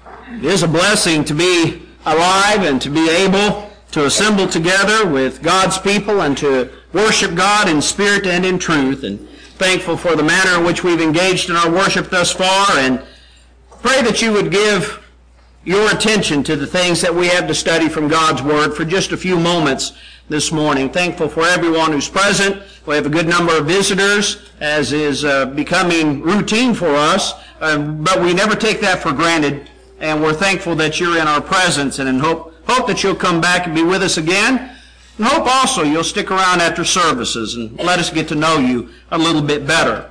It is a blessing to be alive and to be able to assemble together with God's people and to worship God in spirit and in truth. And thankful for the manner in which we've engaged in our worship thus far, and pray that you would give your attention to the things that we have to study from God's Word for just a few moments this morning. Thankful for everyone who's present. We have a good number of visitors, as is becoming routine for us, but we never take that for granted, and we're thankful that you're in our presence, and in hope that you'll come back and be with us again, and hope also you'll stick around after services and let us get to know you a little bit better.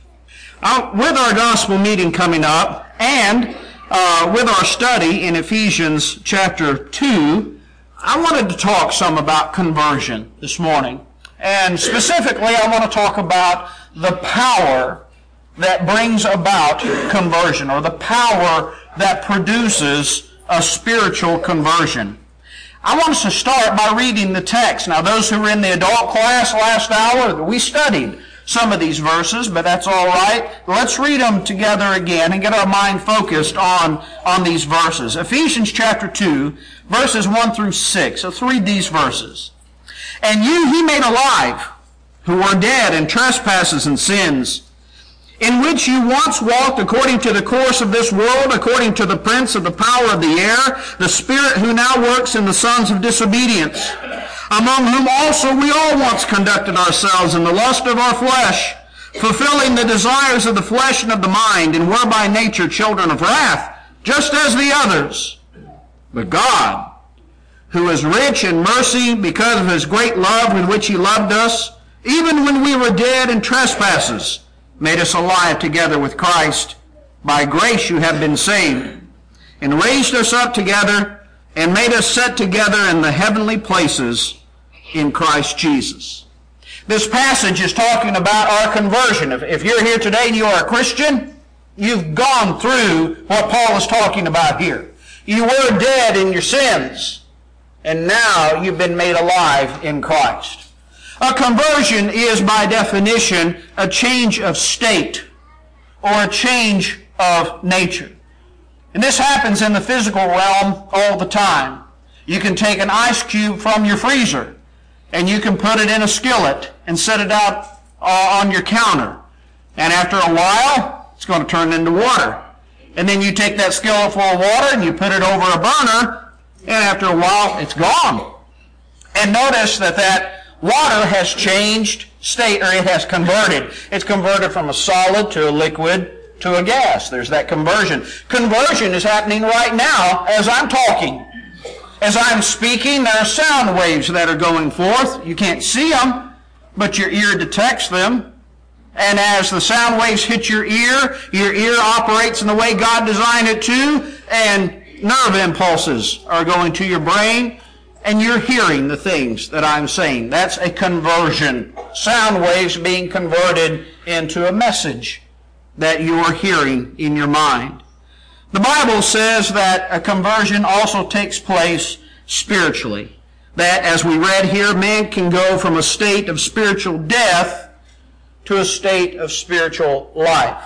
With our gospel meeting coming up, and with our study in Ephesians chapter 2, I wanted to talk some about conversion this morning. And specifically, I want to talk about the power that brings about conversion, or the power that produces a spiritual conversion. I want us to start by reading the text. Now, those who were in the adult class last hour, we studied some of these verses, but that's all right. Let's read them together again and get our mind focused on these verses. Ephesians chapter 2, verses 1 through 6. Let's read these verses. And you he made alive, who were dead in trespasses and sins, in which you once walked according to the course of this world, according to the prince of the power of the air, the spirit who now works in the sons of disobedience, among whom also we all once conducted ourselves in the lust of our flesh, fulfilling the desires of the flesh and of the mind, and were by nature children of wrath, just as the others. But God, who is rich in mercy because of his great love with which he loved us, even when we were dead in trespasses, made us alive together with Christ. By grace you have been saved, and raised us up together, and made us sit together in the heavenly places in Christ Jesus. This passage is talking about our conversion. If you're here today and you are a Christian, you've gone through what Paul is talking about here. You were dead in your sins, and now you've been made alive in Christ. A conversion is, by definition, a change of state or a change of nature. And this happens in the physical realm all the time. You can take an ice cube from your freezer and you can put it in a skillet and set it out on your counter. And after a while, it's going to turn into water. And then you take that skillet full of water and you put it over a burner, and after a while, it's gone. And notice that water has changed state, or it has converted. It's converted from a solid to a liquid to a gas. There's that conversion. Conversion is happening right now as I'm talking. As I'm speaking, there are sound waves that are going forth. You can't see them, but your ear detects them. And as the sound waves hit your ear operates in the way God designed it to, and nerve impulses are going to your brain, and you're hearing the things that I'm saying. That's a conversion. Sound waves being converted into a message that you are hearing in your mind. The Bible says that a conversion also takes place spiritually. That, as we read here, man can go from a state of spiritual death to a state of spiritual life.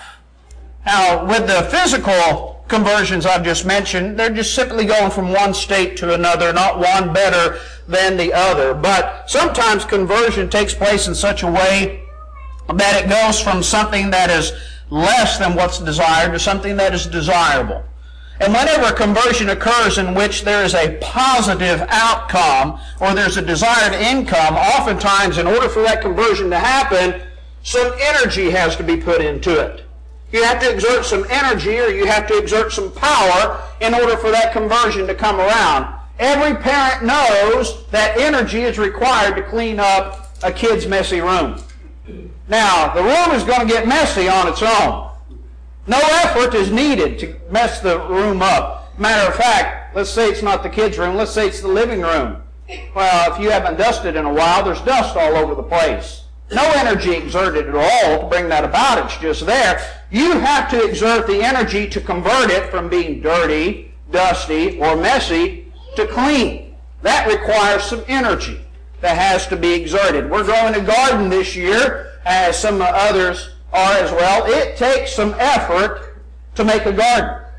Now, with the physical conversions I've just mentioned, they're just simply going from one state to another, not one better than the other. But sometimes conversion takes place in such a way that it goes from something that is less than what's desired to something that is desirable. And whenever a conversion occurs in which there is a positive outcome or there's a desired income, oftentimes in order for that conversion to happen, some energy has to be put into it. You have to exert some energy, or you have to exert some power in order for that conversion to come around. Every parent knows that energy is required to clean up a kid's messy room. Now, the room is going to get messy on its own. No effort is needed to mess the room up. Matter of fact, let's say it's not the kid's room, let's say it's the living room. Well, if you haven't dusted in a while, there's dust all over the place. No energy exerted at all to bring that about. It's just there. You have to exert the energy to convert it from being dirty, dusty, or messy to clean. That requires some energy that has to be exerted. We're growing a garden this year, as some others are as well. It takes some effort to make a garden.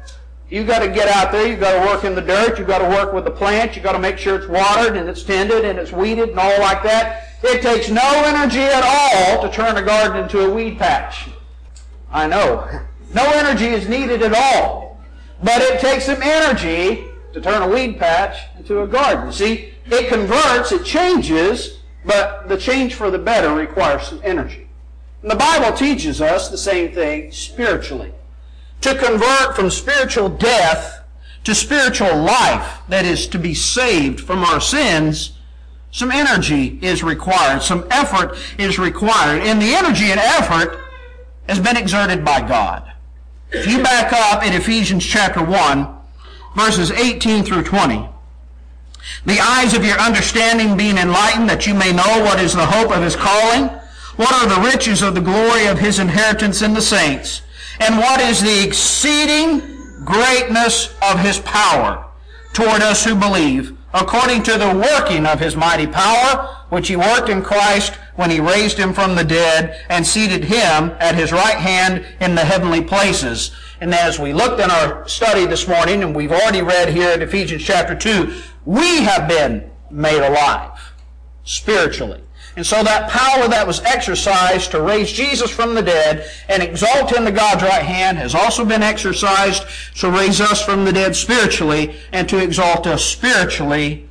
You've got to get out there, you've got to work in the dirt, you've got to work with the plant, you've got to make sure it's watered and it's tended and it's weeded and all like that. It takes no energy at all to turn a garden into a weed patch. I know. No energy is needed at all. But it takes some energy to turn a weed patch into a garden. See, it converts, it changes, but the change for the better requires some energy. And the Bible teaches us the same thing spiritually. To convert from spiritual death to spiritual life, that is, to be saved from our sins, some energy is required, some effort is required. And the energy and effort has been exerted by God. If you back up in Ephesians chapter 1, verses 18 through 20. The eyes of your understanding being enlightened, that you may know what is the hope of his calling, what are the riches of the glory of his inheritance in the saints, and what is the exceeding greatness of his power toward us who believe, according to the working of his mighty power, which he worked in Christ when he raised him from the dead and seated him at his right hand in the heavenly places. And as we looked in our study this morning, and we've already read here in Ephesians chapter 2, we have been made alive spiritually. And so that power that was exercised to raise Jesus from the dead and exalt him to God's right hand has also been exercised to raise us from the dead spiritually and to exalt us spiritually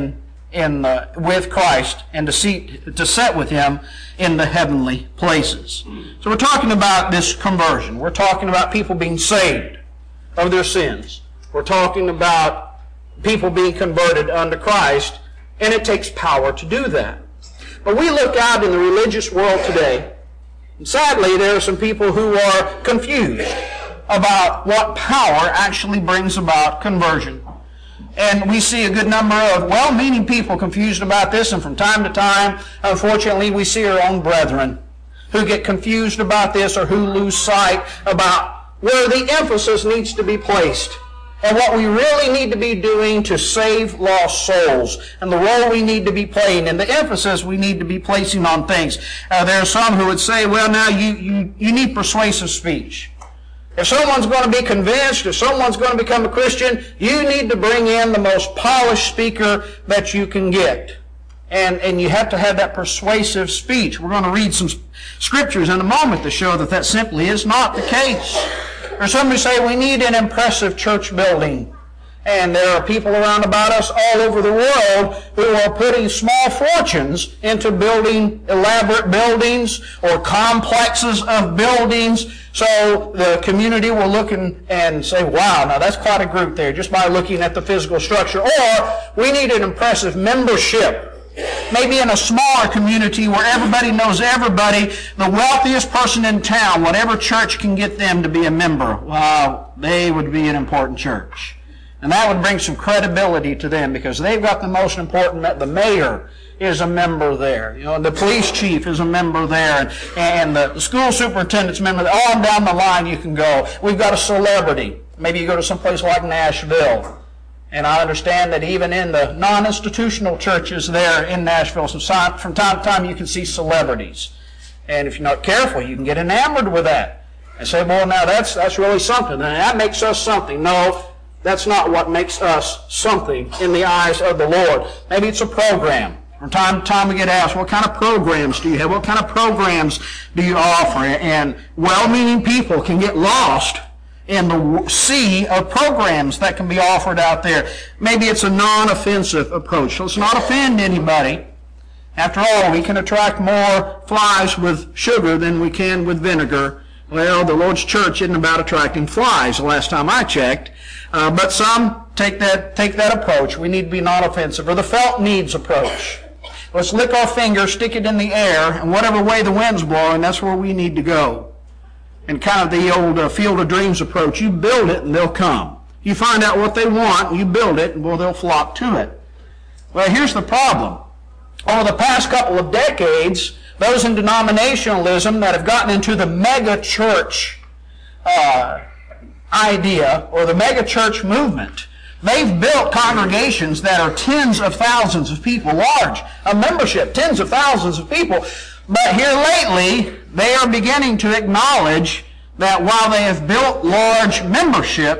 with Christ and to sit with him in the heavenly places. So we're talking about this conversion. We're talking about people being saved of their sins. We're talking about people being converted unto Christ, and it takes power to do that. But we look out in the religious world today, and sadly there are some people who are confused about what power actually brings about conversion. And we see a good number of well-meaning people confused about this, and from time to time, unfortunately, we see our own brethren who get confused about this or who lose sight about where the emphasis needs to be placed and what we really need to be doing to save lost souls and the role we need to be playing and the emphasis we need to be placing on things. There are some who would say, well, now you need persuasive speech. If someone's going to be convinced, if someone's going to become a Christian, you need to bring in the most polished speaker that you can get. And you have to have that persuasive speech. We're going to read some scriptures in a moment to show that that simply is not the case. Or some who say we need an impressive church building. And there are people around about us all over the world who are putting small fortunes into building elaborate buildings or complexes of buildings. So the community will look and say, wow, now that's quite a group there, just by looking at the physical structure. Or we need an impressive membership. Maybe in a smaller community where everybody knows everybody, the wealthiest person in town, whatever church can get them to be a member, well, they would be an important church. And that would bring some credibility to them because they've got the most important, the mayor is a member there. You know, the police chief is a member there, and the school superintendent's a member there. On down the line you can go. We've got a celebrity. Maybe you go to some place like Nashville. And I understand that even in the non-institutional churches there in Nashville, from time to time you can see celebrities. And if you're not careful, you can get enamored with that. And say, well, now that's really something. And that makes us something. No, that's not what makes us something in the eyes of the Lord. Maybe it's a program. From time to time we get asked, what kind of programs do you have? What kind of programs do you offer? And well-meaning people can get lost in the sea of programs that can be offered out there. Maybe it's a non-offensive approach. Let's not offend anybody. After all, we can attract more flies with sugar than we can with vinegar. Well, the Lord's church isn't about attracting flies, the last time I checked. But some take that approach. We need to be non-offensive. Or the felt needs approach. Let's lick our finger, stick it in the air, and whatever way the wind's blowing, that's where we need to go. And kind of the old Field of Dreams approach. You build it and they'll come. You find out what they want, and you build it, and well, they'll flock to it. Well, here's the problem. Over the past couple of decades, those in denominationalism that have gotten into the mega church idea or the mega church movement, they've built congregations that are tens of thousands of people large. A membership, tens of thousands of people. But here lately, they are beginning to acknowledge that while they have built large memberships,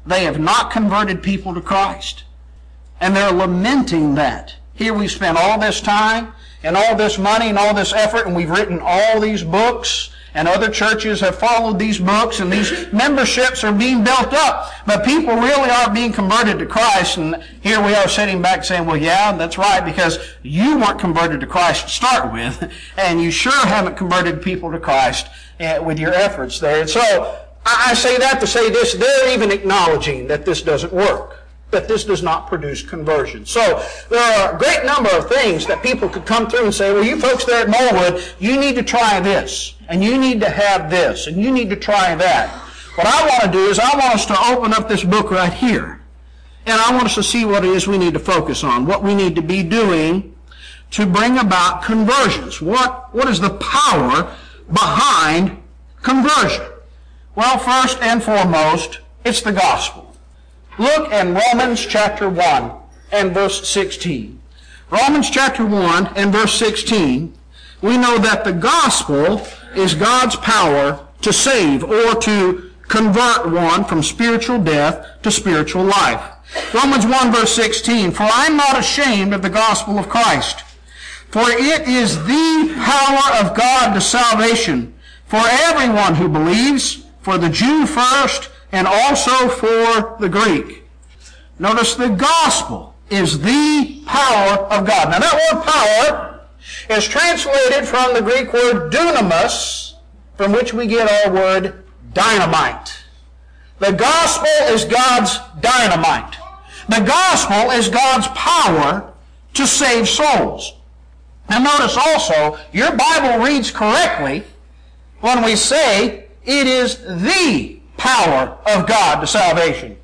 they have not converted people to Christ. And they're lamenting that. Here we've spent all this time and all this money and all this effort, and we've written all these books, and other churches have followed these books, and these memberships are being built up, but people really aren't being converted to Christ. And here we are sitting back saying, well, yeah, that's right, because you weren't converted to Christ to start with, and you sure haven't converted people to Christ with your efforts there. And so I say that to say this: they're even acknowledging that this doesn't work, that this does not produce conversion. So there are a great number of things that people could come through and say, well, you folks there at Morewood, you need to try this, and you need to have this, and you need to try that. What I want to do is I want us to open up this book right here, and I want us to see what it is we need to focus on, what we need to be doing to bring about conversions. What is the power behind conversion? Well, first and foremost, it's the gospel. Look in Romans chapter 1 and verse 16. Romans chapter 1 and verse 16, we know that the gospel is God's power to save or to convert one from spiritual death to spiritual life. Romans 1 verse 16, for I am not ashamed of the gospel of Christ, for it is the power of God to salvation for everyone who believes, for the Jew first, and also for the Greek. Notice the gospel is the power of God. Now that word power is translated from the Greek word dunamis, from which we get our word dynamite. The gospel is God's dynamite. The gospel is God's power to save souls. Now notice also, your Bible reads correctly when we say it is the power of God to salvation.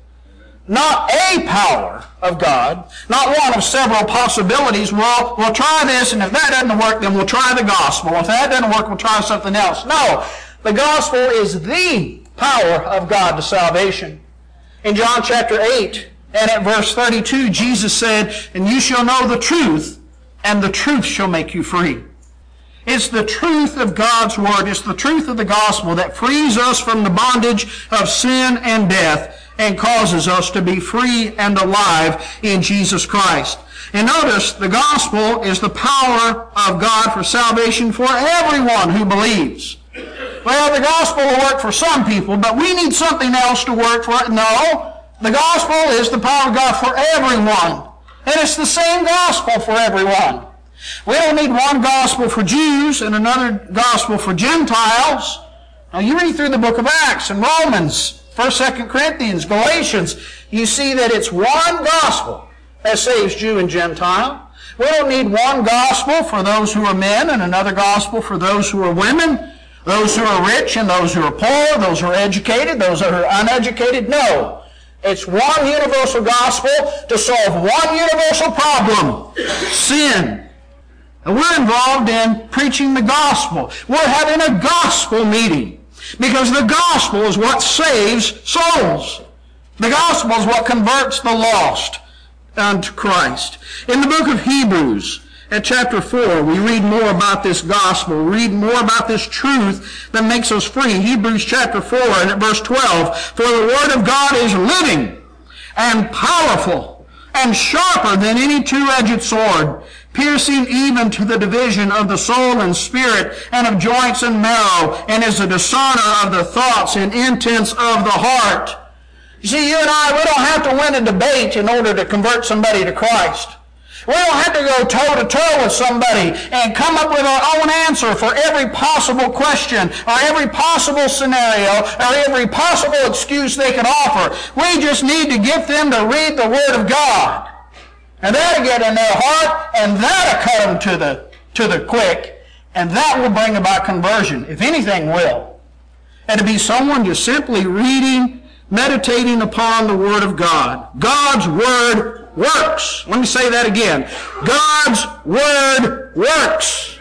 Not a power of God, not one of several possibilities. Well, we'll try this, and if that doesn't work, then we'll try the gospel. If that doesn't work, we'll try something else. No, the gospel is the power of God to salvation. In John chapter 8 and at verse 32, Jesus said, and you shall know the truth, and the truth shall make you free. It's the truth of God's word. It's the truth of the gospel that frees us from the bondage of sin and death and causes us to be free and alive in Jesus Christ. And notice, the gospel is the power of God for salvation for everyone who believes. Well, the gospel will work for some people, but we need something else to work for it. No, the gospel is the power of God for everyone. And it's the same gospel for everyone. We don't need one gospel for Jews and another gospel for Gentiles. Now, you read through the book of Acts and Romans, 1st, 2nd Corinthians, Galatians, you see that it's one gospel that saves Jew and Gentile. We don't need one gospel for those who are men and another gospel for those who are women, those who are rich and those who are poor, those who are educated, those who are uneducated. No. It's one universal gospel to solve one universal problem: sin. And we're involved in preaching the gospel. We're having a gospel meeting because the gospel is what saves souls. The gospel is what converts the lost unto Christ. In the book of Hebrews, at chapter 4, we read more about this gospel. We read more about this truth that makes us free. Hebrews chapter 4 and at verse 12, for the word of God is living and powerful and sharper than any two-edged sword, piercing even to the division of the soul and spirit and of joints and marrow, and is a discerner of the thoughts and intents of the heart. You see, you and I, we don't have to win a debate in order to convert somebody to Christ. We don't have to go toe-to-toe with somebody and come up with our own answer for every possible question or every possible scenario or every possible excuse they can offer. We just need to get them to read the Word of God. And that'll get in their heart, and that'll cut them to the quick, and that will bring about conversion, if anything will. And to be someone just simply reading, meditating upon the Word of God. God's Word works. Let me say that again. God's Word works.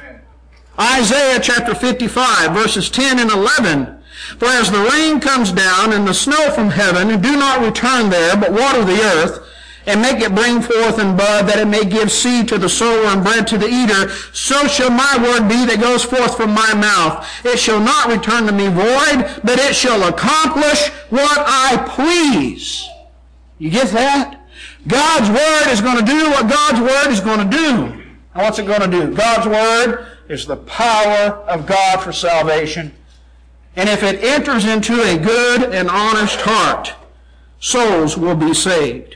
Isaiah chapter 55, verses 10 and 11. For as the rain comes down and the snow from heaven, and do not return there, but water the earth, and make it bring forth and bud, that it may give seed to the sower and bread to the eater, so shall my word be that goes forth from my mouth. It shall not return to me void, but it shall accomplish what I please. You get that? God's Word is going to do what God's Word is going to do. And what's it going to do? God's Word is the power of God for salvation. And if it enters into a good and honest heart, souls will be saved.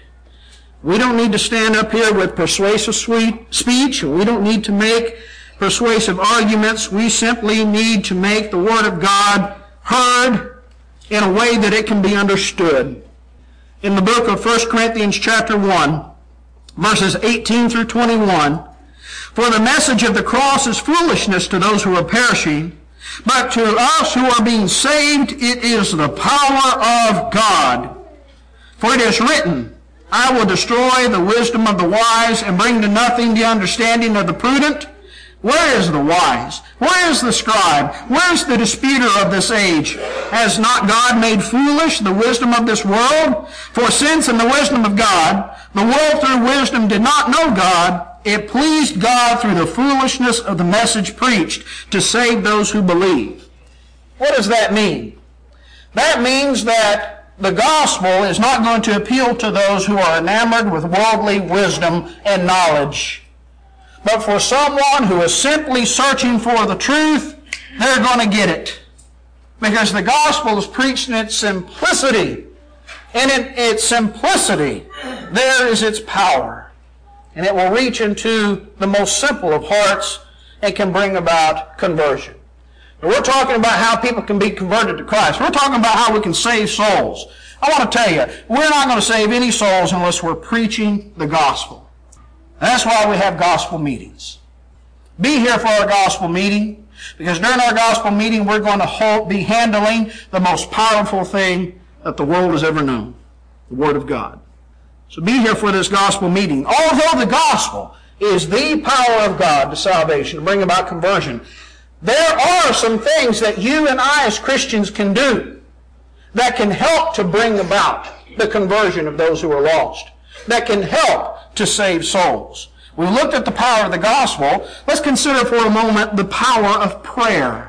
We don't need to stand up here with persuasive speech. We don't need to make persuasive arguments. We simply need to make the Word of God heard in a way that it can be understood. In the book of 1 Corinthians chapter 1, verses 18 through 21, "For the message of the cross is foolishness to those who are perishing, but to us who are being saved it is the power of God. For it is written, I will destroy the wisdom of the wise and bring to nothing the understanding of the prudent. Where is the wise? Where is the scribe? Where is the disputer of this age? Has not God made foolish the wisdom of this world? For since in the wisdom of God, the world through wisdom did not know God, it pleased God through the foolishness of the message preached to save those who believe." What does that mean? That means that the gospel is not going to appeal to those who are enamored with worldly wisdom and knowledge. But for someone who is simply searching for the truth, they're going to get it. Because the gospel is preached in its simplicity. And in its simplicity, there is its power. And it will reach into the most simple of hearts and can bring about conversion. But we're talking about how people can be converted to Christ. We're talking about how we can save souls. I want to tell you, we're not going to save any souls unless we're preaching the gospel. That's why we have gospel meetings. Be here for our gospel meeting, because during our gospel meeting we're going to be handling the most powerful thing that the world has ever known, the Word of God. So be here for this gospel meeting. Although the gospel is the power of God to salvation, to bring about conversion, there are some things that you and I as Christians can do that can help to bring about the conversion of those who are lost, that can help to save souls. We looked at the power of the gospel. Let's consider for a moment the power of prayer.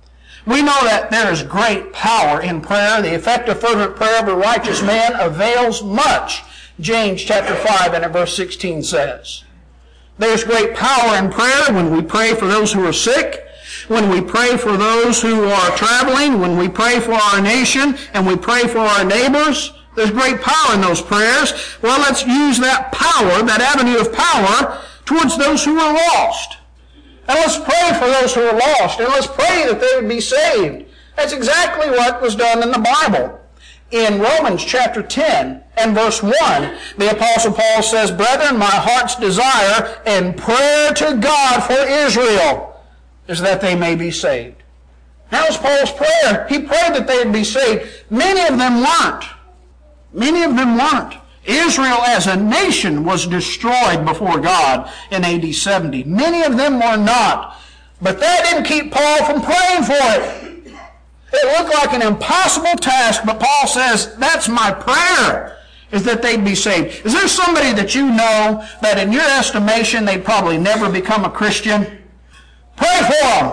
We know that there is great power in prayer. The effective fervent prayer of a righteous man avails much, James chapter 5 and verse 16 says. There's great power in prayer when we pray for those who are sick, when we pray for those who are traveling, when we pray for our nation, and we pray for our neighbors. There's great power in those prayers. Well, let's use that power, that avenue of power, towards those who are lost. And let's pray for those who are lost, and let's pray that they would be saved. That's exactly what was done in the Bible. In Romans chapter 10 and verse 1, the Apostle Paul says, "Brethren, my heart's desire and prayer to God for Israel is that they may be saved." That was Paul's prayer. He prayed that they would be saved. Many of them weren't. Many of them weren't. Israel as a nation was destroyed before God in AD 70. Many of them were not. But that didn't keep Paul from praying for it. It looked like an impossible task, but Paul says, that's my prayer, is that they'd be saved. Is there somebody that you know that in your estimation they'd probably never become a Christian? Pray for them.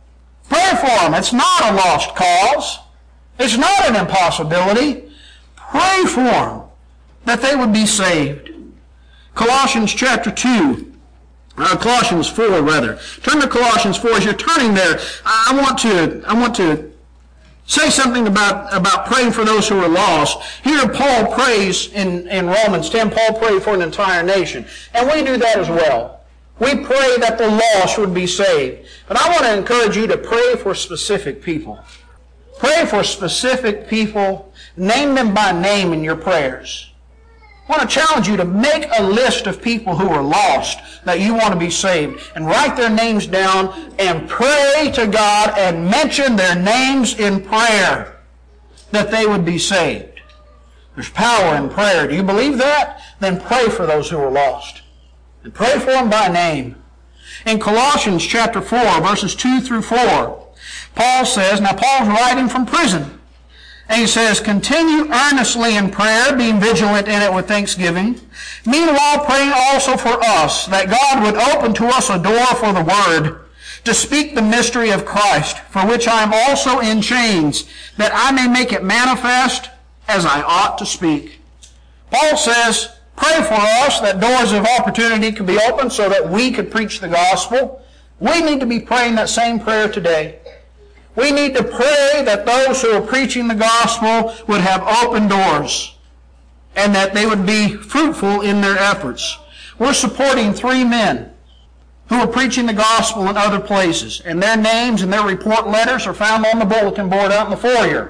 Pray for them. It's not a lost cause. It's not an impossibility. Pray for them, that they would be saved. Colossians chapter 2, Colossians 4 rather. Turn to Colossians 4. As you're turning there, I want to say something about praying for those who are lost. Here Paul prays in Romans 10, Paul prayed for an entire nation. And we do that as well. We pray that the lost would be saved. But I want to encourage you to pray for specific people. Pray for specific people. Name them by name in your prayers. I want to challenge you to make a list of people who are lost that you want to be saved and write their names down and pray to God and mention their names in prayer that they would be saved. There's power in prayer. Do you believe that? Then pray for those who are lost. And pray for them by name. In Colossians chapter 4, verses 2 through 4, Paul says, now Paul's writing from prison, and he says, continue earnestly in prayer, being vigilant in it with thanksgiving. Meanwhile, praying also for us, that God would open to us a door for the word, to speak the mystery of Christ, for which I am also in chains, that I may make it manifest as I ought to speak. Paul says, pray for us that doors of opportunity could be opened so that we could preach the gospel. We need to be praying that same prayer today. We need to pray that those who are preaching the gospel would have open doors and that they would be fruitful in their efforts. We're supporting 3 men who are preaching the gospel in other places, and their names and their report letters are found on the bulletin board out in the foyer.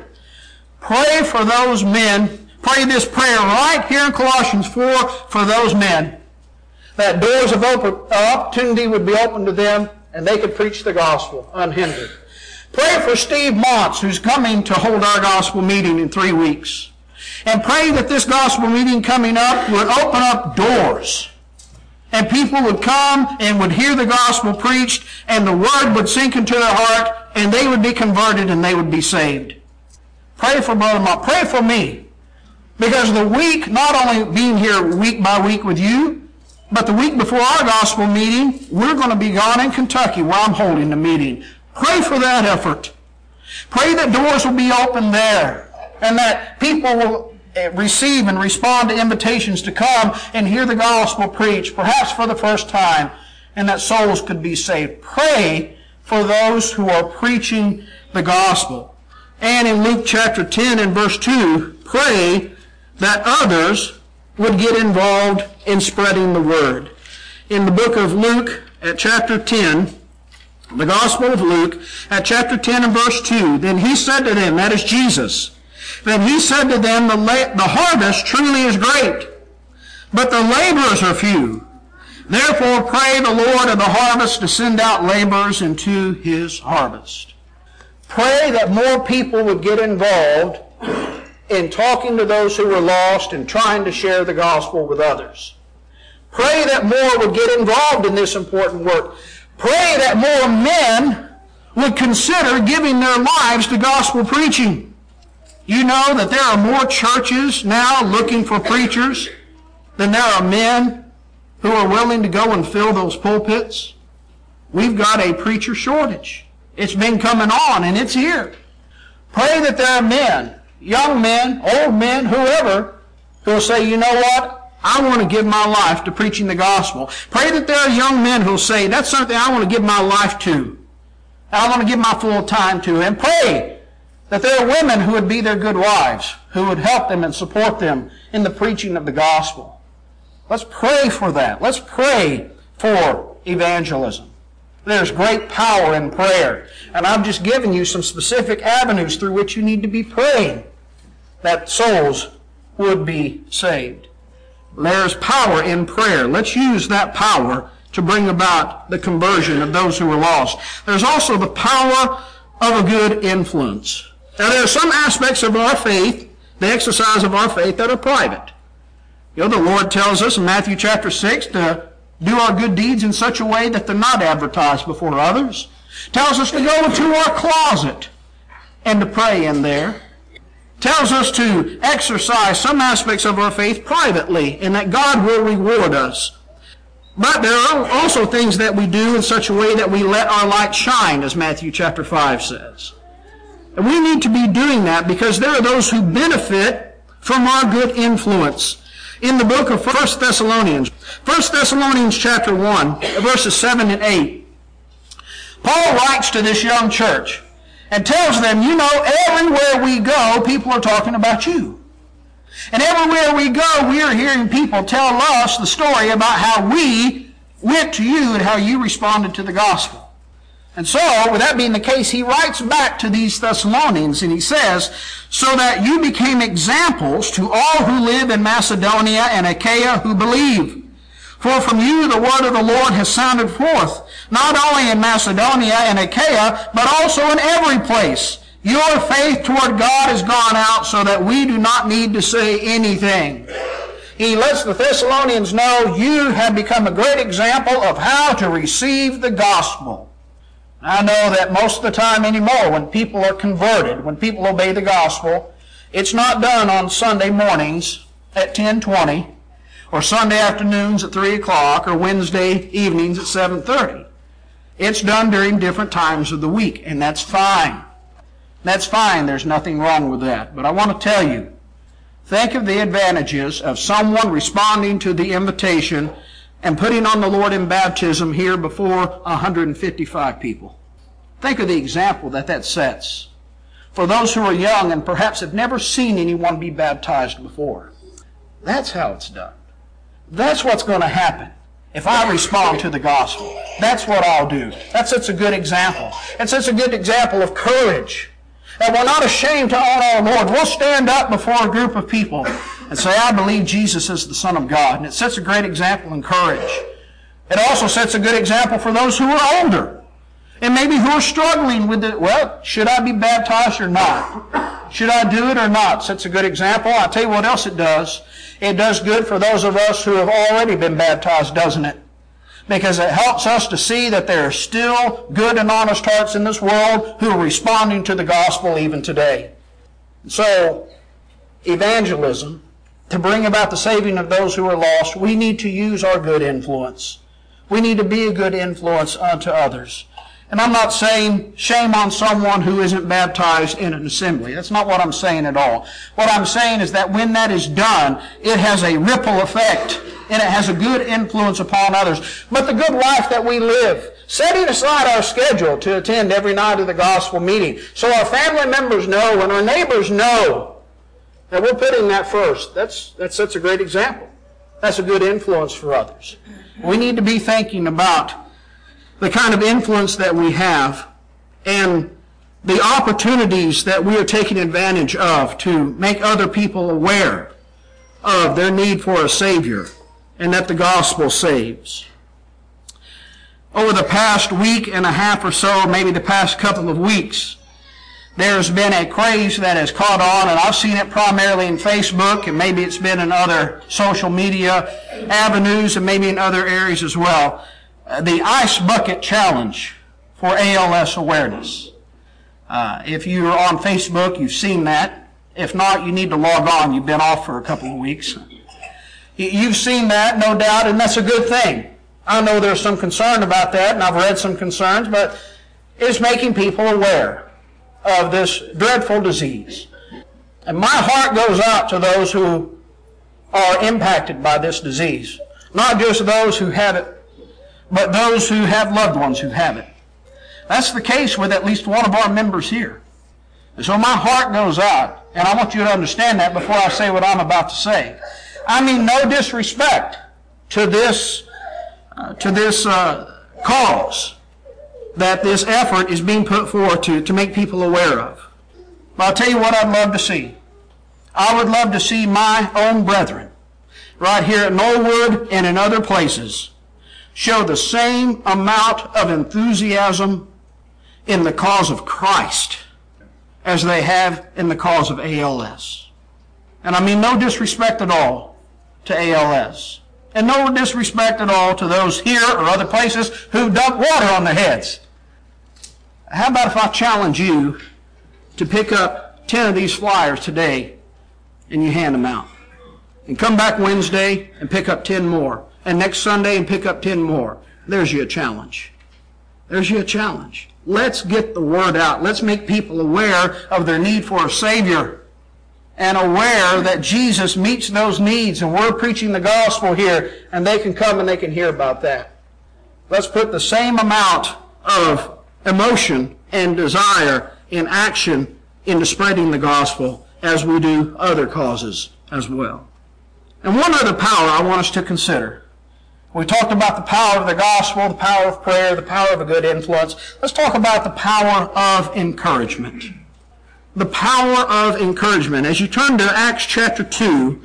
Pray for those men. Pray this prayer right here in Colossians 4 for those men, that doors of opportunity would be open to them and they could preach the gospel unhindered. Pray for Steve Montz, who's coming to hold our gospel meeting in 3 weeks. And pray that this gospel meeting coming up would open up doors. And people would come and would hear the gospel preached, and the word would sink into their heart, and they would be converted and they would be saved. Pray for Brother Mott. Pray for me. Because the week, not only being here week by week with you, but the week before our gospel meeting, we're going to be gone in Kentucky where I'm holding the meeting. Pray for that effort. Pray that doors will be open there, and that people will receive and respond to invitations to come and hear the gospel preached, perhaps for the first time, and that souls could be saved. Pray for those who are preaching the gospel. And in Luke chapter 10 and verse 2, pray that others would get involved in spreading the word. In the book of Luke at chapter 10, the Gospel of Luke at chapter 10 and verse 2, then he said to them, that is Jesus, then he said to them, the harvest truly is great, but the laborers are few. Therefore pray the Lord of the harvest to send out laborers into his harvest. Pray that more people would get involved in talking to those who are lost and trying to share the gospel with others. Pray that more would get involved in this important work. Pray that more men would consider giving their lives to gospel preaching. You know that there are more churches now looking for preachers than there are men who are willing to go and fill those pulpits. We've got a preacher shortage. It's been coming on, and it's here. Pray that there are men, young men, old men, whoever, who will say, you know what? I want to give my life to preaching the gospel. Pray that there are young men who will say, that's something I want to give my life to. I want to give my full time to. And pray that there are women who would be their good wives, who would help them and support them in the preaching of the gospel. Let's pray for that. Let's pray for evangelism. There's great power in prayer. And I'm just giving you some specific avenues through which you need to be praying that souls would be saved. There's power in prayer. Let's use that power to bring about the conversion of those who are lost. There's also the power of a good influence. Now, there are some aspects of our faith, the exercise of our faith, that are private. You know, the Lord tells us in Matthew chapter 6 to do our good deeds in such a way that they're not advertised before others. Tells us to go into our closet and to pray in there. Tells us to exercise some aspects of our faith privately and that God will reward us. But there are also things that we do in such a way that we let our light shine, as Matthew chapter 5 says. And we need to be doing that because there are those who benefit from our good influence. In the book of 1 Thessalonians chapter 1, verses 7 and 8, Paul writes to this young church and tells them, you know, everywhere we go, people are talking about you. And everywhere we go, we are hearing people tell us the story about how we went to you and how you responded to the gospel. And so, with that being the case, he writes back to these Thessalonians and he says, so that you became examples to all who live in Macedonia and Achaia who believe. For from you the word of the Lord has sounded forth, not only in Macedonia and Achaia, but also in every place. Your faith toward God has gone out so that we do not need to say anything. He lets the Thessalonians know you have become a great example of how to receive the gospel. I know that most of the time anymore when people are converted, when people obey the gospel, it's not done on Sunday mornings at 10:20 or Sunday afternoons at 3 o'clock or Wednesday evenings at 7:30. It's done during different times of the week, and that's fine. That's fine. There's nothing wrong with that. But I want to tell you Think of the advantages of someone responding to the invitation and putting on the Lord in baptism here before 155 people. Think of the example that sets for those who are young and perhaps have never seen anyone be baptized before. That's how it's done. That's what's going to happen if I respond to the gospel. That's what I'll do. That sets a good example. It sets a good example of courage. That we're not ashamed to honor our Lord. We'll stand up before a group of people and say, I believe Jesus is the Son of God. And it sets a great example in courage. It also sets a good example for those who are older and maybe who are struggling with it. Well, should I be baptized or not? Should I do it or not? Sets a good example. I'll tell you what else it does. It does good for those of us who have already been baptized, doesn't it? Because it helps us to see that there are still good and honest hearts in this world who are responding to the gospel even today. So, evangelism, to bring about the saving of those who are lost, we need to use our good influence. We need to be a good influence unto others. And I'm not saying shame on someone who isn't baptized in an assembly. That's not what I'm saying at all. What I'm saying is that when that is done, it has a ripple effect and it has a good influence upon others. But the good life that we live, setting aside our schedule to attend every night of the gospel meeting, so our family members know and our neighbors know that we're putting that first, that sets a great example. That's a good influence for others. We need to be thinking about the kind of influence that we have and the opportunities that we are taking advantage of to make other people aware of their need for a Savior and that the gospel saves. Over the past week and a half or so, maybe the past couple of weeks, there's been a craze that has caught on, and I've seen it primarily in Facebook, and maybe it's been in other social media avenues and maybe in other areas as well. The Ice Bucket Challenge for ALS awareness. If you're on Facebook, you've seen that. If not, you need to log on. You've been off for a couple of weeks. You've seen that, no doubt, and that's a good thing. I know there's some concern about that, and I've read some concerns, but it's making people aware of this dreadful disease. And my heart goes out to those who are impacted by this disease. Not just those who have it, but those who have loved ones who have it. That's the case with at least one of our members here. And so my heart goes out, and I want you to understand that before I say what I'm about to say. I mean no disrespect to this cause that this effort is being put forth to make people aware of. But I'll tell you what I'd love to see. I would love to see my own brethren right here at Knollwood and in other places show the same amount of enthusiasm in the cause of Christ as they have in the cause of ALS. And I mean no disrespect at all to ALS. And no disrespect at all to those here or other places who dump water on their heads. How about if I challenge you to pick up 10 of these flyers today and you hand them out? And come back Wednesday and pick up 10 more. And next Sunday and pick up 10 more. There's your challenge. There's your challenge. Let's get the word out. Let's make people aware of their need for a Savior and aware that Jesus meets those needs, and we're preaching the gospel here, and they can come and they can hear about that. Let's put the same amount of emotion and desire in action into spreading the gospel as we do other causes as well. And one other power I want us to consider. We talked about the power of the gospel, the power of prayer, the power of a good influence. Let's talk about the power of encouragement. The power of encouragement. As you turn to Acts chapter 2,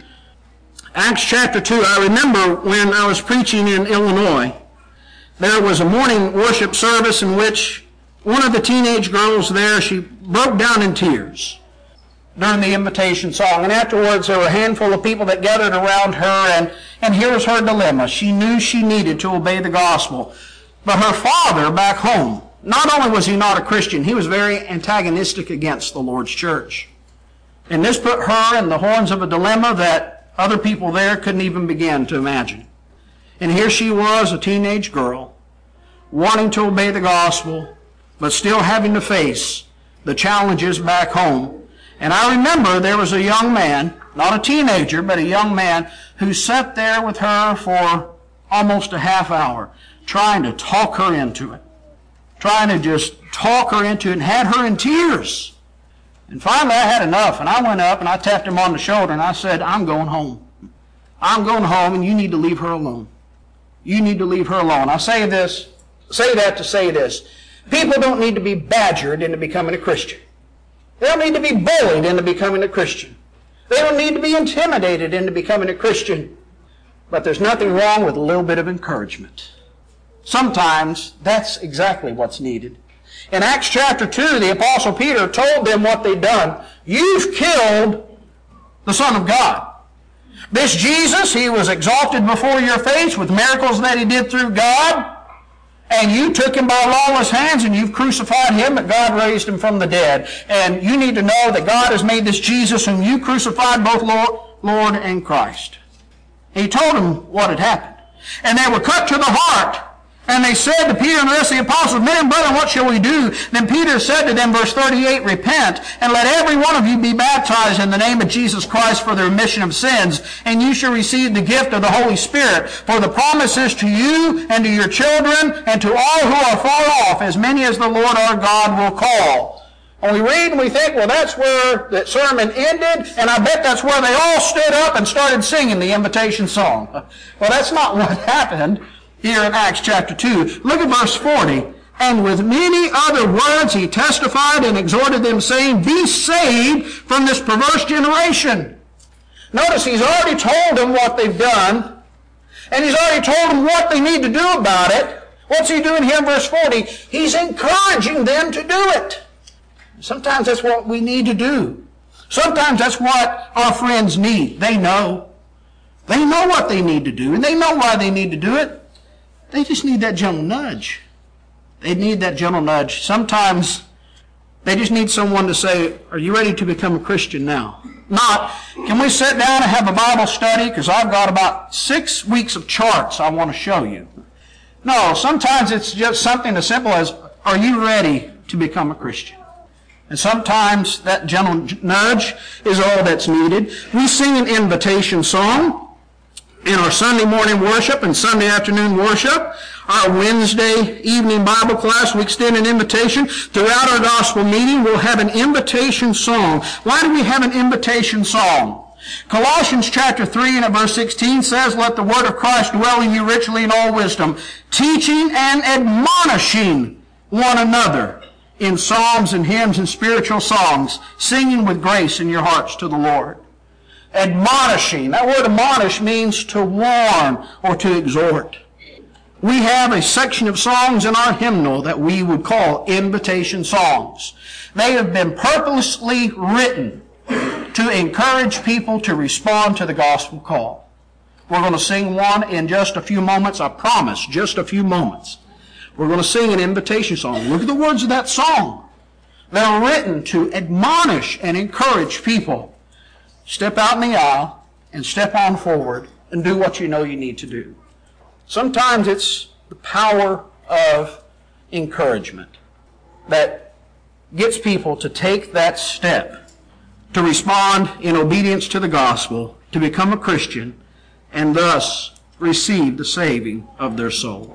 I remember when I was preaching in Illinois, there was a morning worship service in which one of the teenage girls there, she broke down in tears during the invitation song. And afterwards, there were a handful of people that gathered around her, and here was her dilemma. She knew she needed to obey the gospel. But her father back home, not only was he not a Christian, he was very antagonistic against the Lord's church. And this put her in the horns of a dilemma that other people there couldn't even begin to imagine. And here she was, a teenage girl, wanting to obey the gospel, but still having to face the challenges back home. And I remember there was a young man not a teenager, but a young man, who sat there with her for almost a half hour, trying to talk her into it. Trying to just talk her into it, and had her in tears. And finally I had enough, and I went up and I tapped him on the shoulder and I said, I'm going home. I'm going home, and you need to leave her alone. You need to leave her alone. I say that to say this. People don't need to be badgered into becoming a Christian. They don't need to be bullied into becoming a Christian. They don't need to be intimidated into becoming a Christian. But there's nothing wrong with a little bit of encouragement. Sometimes that's exactly what's needed. In Acts chapter 2, the Apostle Peter told them what they'd done. You've killed the Son of God. This Jesus, he was exalted before your face with miracles that he did through God. And you took him by lawless hands and you've crucified him, but God raised him from the dead. And you need to know that God has made this Jesus whom you crucified both Lord and Christ. And he told them what had happened. And they were cut to the heart. And they said to Peter and the rest of the apostles, Men and brethren, what shall we do? Then Peter said to them, verse 38, Repent, and let every one of you be baptized in the name of Jesus Christ for the remission of sins, and you shall receive the gift of the Holy Spirit. For the promise is to you and to your children and to all who are far off, as many as the Lord our God will call. And we read and we think, well, that's where that sermon ended, and I bet that's where they all stood up and started singing the invitation song. Well, that's not what happened here in Acts chapter 2. Look at verse 40. And with many other words he testified and exhorted them, saying, Be saved from this perverse generation. Notice he's already told them what they've done, and he's already told them what they need to do about it. What's he doing here in verse 40? He's encouraging them to do it. Sometimes that's what we need to do. Sometimes that's what our friends need. They know. They know what they need to do, and they know why they need to do it. They just need that gentle nudge. They need that gentle nudge. Sometimes they just need someone to say, Are you ready to become a Christian now? Not, can we sit down and have a Bible study? Because I've got about 6 weeks of charts I want to show you. No, sometimes it's just something as simple as, Are you ready to become a Christian? And sometimes that gentle nudge is all that's needed. We sing an invitation song in our Sunday morning worship and Sunday afternoon worship. Our Wednesday evening Bible class, we extend an invitation. Throughout our gospel meeting, we'll have an invitation song. Why do we have an invitation song? Colossians chapter 3 and verse 16 says, Let the word of Christ dwell in you richly in all wisdom, teaching and admonishing one another in psalms and hymns and spiritual songs, singing with grace in your hearts to the Lord. Admonishing. That word admonish means to warn or to exhort. We have a section of songs in our hymnal that we would call invitation songs. They have been purposely written to encourage people to respond to the gospel call. We're going to sing one in just a few moments. I promise, just a few moments. We're going to sing an invitation song. Look at the words of that song. They're written to admonish and encourage people. Step out in the aisle and step on forward and do what you know you need to do. Sometimes it's the power of encouragement that gets people to take that step, to respond in obedience to the gospel, to become a Christian, and thus receive the saving of their soul.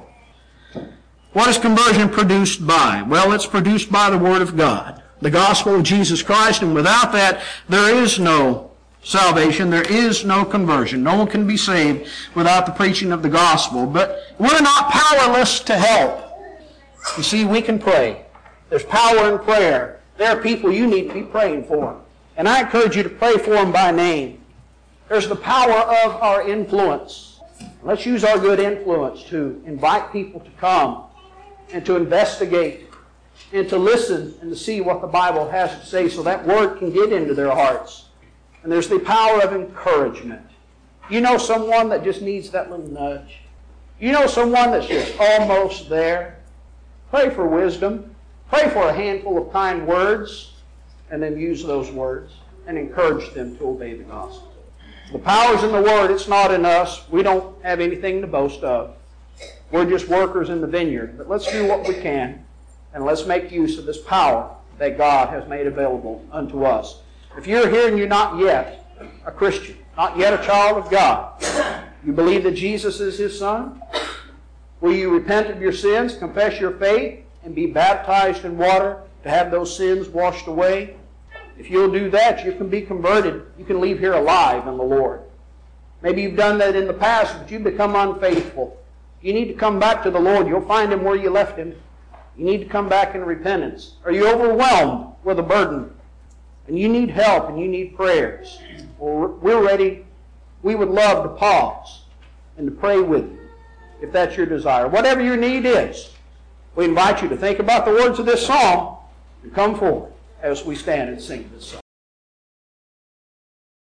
What is conversion produced by? Well, it's produced by the Word of God, the gospel of Jesus Christ, and without that, there is no salvation, there is no conversion. No one can be saved without the preaching of the gospel. But we're not powerless to help. You see, we can pray. There's power in prayer. There are people you need to be praying for. And I encourage you to pray for them by name. There's the power of our influence. Let's use our good influence to invite people to come and to investigate and to listen and to see what the Bible has to say so that word can get into their hearts. And there's the power of encouragement. You know someone that just needs that little nudge. You know someone that's just almost there. Pray for wisdom. Pray for a handful of kind words, and then use those words and encourage them to obey the gospel. The power's in the Word. It's not in us. We don't have anything to boast of. We're just workers in the vineyard. But let's do what we can, and let's make use of this power that God has made available unto us. If you're here and you're not yet a Christian, not yet a child of God? You believe that Jesus is His Son? Will you repent of your sins, confess your faith, and be baptized in water to have those sins washed away? If you'll do that, you can be converted. You can leave here alive in the Lord. Maybe you've done that in the past, but you've become unfaithful. You need to come back to the Lord. You'll find Him where you left Him. You need to come back in repentance. Are you overwhelmed with a burden? And you need help and you need prayers. Well, we're ready. We would love to pause and to pray with you if that's your desire. Whatever your need is, we invite you to think about the words of this song and come forward as we stand and sing this song.